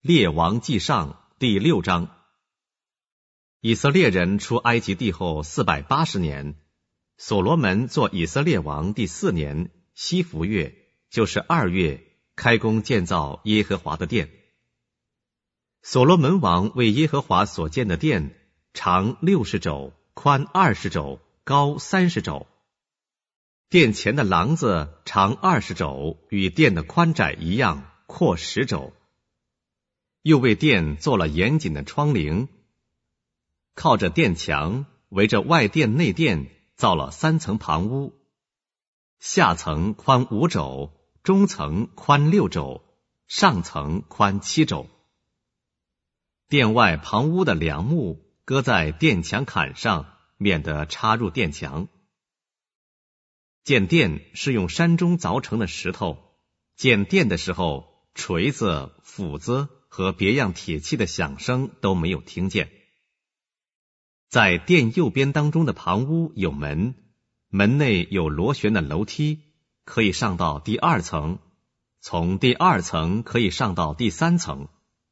列王纪上第6章。以色列人出埃及地后480年，所罗门做以色列王第4年，西弗月，就是2月，开工建造耶和华的殿。所罗门王为耶和华所建的殿，长60肘，宽20肘，高30肘。殿前的廊子长20肘，与殿的宽窄一样，阔10肘。又为殿做了严谨的窗棂，靠着殿墙，围着外殿内殿造了3层旁屋，下层宽5肘，中层宽6肘，上层宽7肘。殿外旁屋的梁木搁在殿墙坎上，免得插入殿墙。建殿是用山中凿成的石头，建殿的时候，锤子、斧子和别样铁器的响声都没有听见。在殿右边当中的旁屋有门，门内有螺旋的楼梯，可以上到第2层，从第2层可以上到第3层。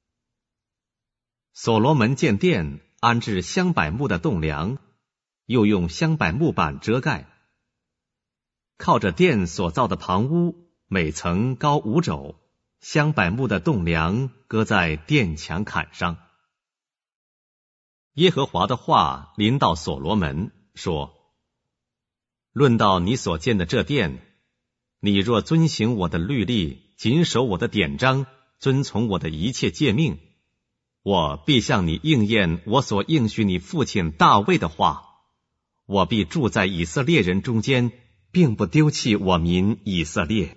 所罗门建殿，安置香柏木的栋梁，又用香柏木板遮盖。靠着殿所造的旁屋，每层高5肘，香柏木的栋梁搁在殿墙坎上。耶和华的话临到所罗门，说：论到你所建的这殿，你若遵行我的律例，谨守我的典章，遵从我的一切诫命，我必向你应验我所应许你父亲大卫的话，我必住在以色列人中间，并不丢弃我民以色列。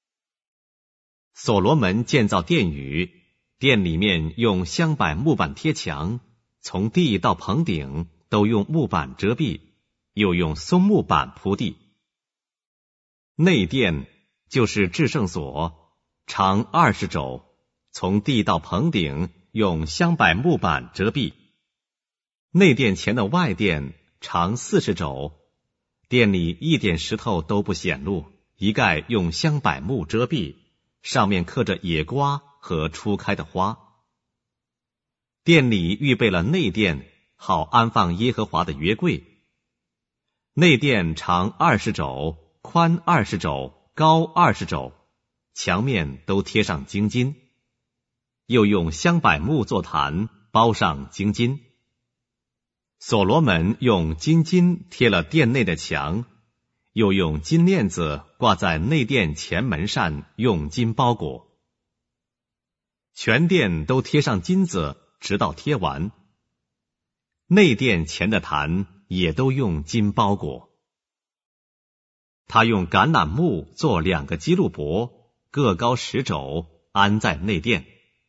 所罗门建造殿宇，殿里面用香柏木板贴墙，从地到棚顶都用木板遮蔽，又用松木板铺地。内殿就是至圣所，长20肘，从地到棚顶用香柏木板遮蔽。内殿前的外殿长40肘，殿里一点石头都不显露，一概用香柏木遮蔽，上面刻着野瓜和初开的花。殿里预备了内殿，好安放耶和华的约柜。内殿长20肘，宽20肘，高20肘，墙面都贴上金金，又用香柏木做坛，包上金金。所罗门用金金贴了殿内的墙，又用金链子挂在内殿前门上，用金包裹。全殿都贴上金子，直到贴完。内殿前的坛也都用金包裹。他用橄榄木做2个基路伯，各高10肘，安在内殿。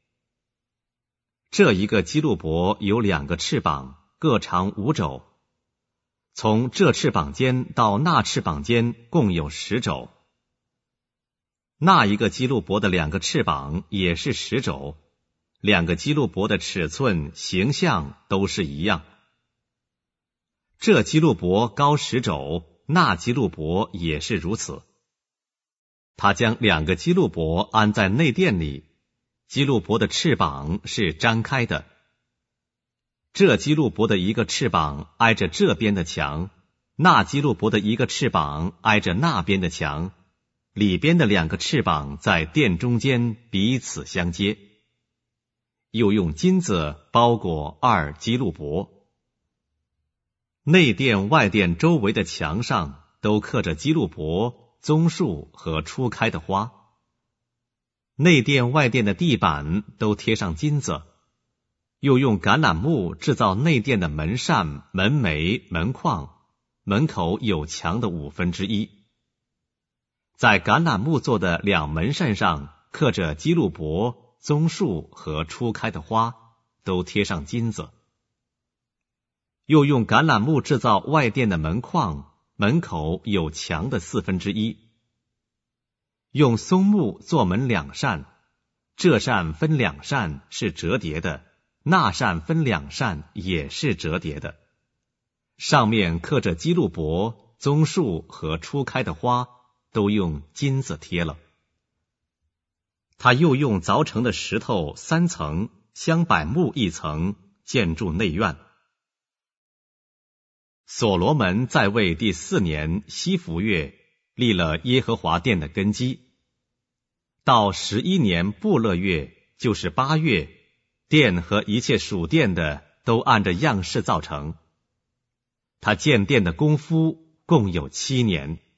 这一个基路伯有2个翅膀，各长5肘，从这翅膀间到那翅膀间共有10肘。那一个基路伯的2个翅膀也是10肘，2个基路伯的尺寸、形象都是一样。这基路伯高10肘，那基路伯也是如此。他将2个基路伯安在内殿里，基路伯的翅膀是张开的。这基路伯的一个翅膀挨着这边的墙，那基路伯的一个翅膀挨着那边的墙，里边的2个翅膀在殿中间彼此相接。又用金子包裹2基路伯。内殿外殿周围的墙上都刻着基路伯、棕树和初开的花。内殿外殿的地板都贴上金子，又用橄榄木制造内殿的门扇、门楣、门框，门口有墙的1/5。在橄榄木做的2门扇上刻着基路伯、棕树和初开的花，都贴上金子。又用橄榄木制造外殿的门框，门口有墙的1/4。用松木做门2扇，这扇分2扇是折叠的，那扇分2扇也是折叠的，上面刻着基路伯、棕树和初开的花，都用金子贴了。 他又用凿成的石头3层，镶柏木1层，建筑内院。所罗门在位第4年西弗月，立了耶和华殿的根基。到11年布勒月，就是8月，殿和一切属殿的都按着样式造成。他建殿的功夫共有7年。